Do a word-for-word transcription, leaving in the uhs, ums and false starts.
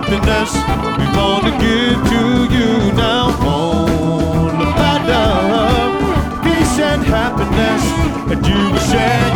happiness we want to give to you now. All about love, peace and happiness, and you will share.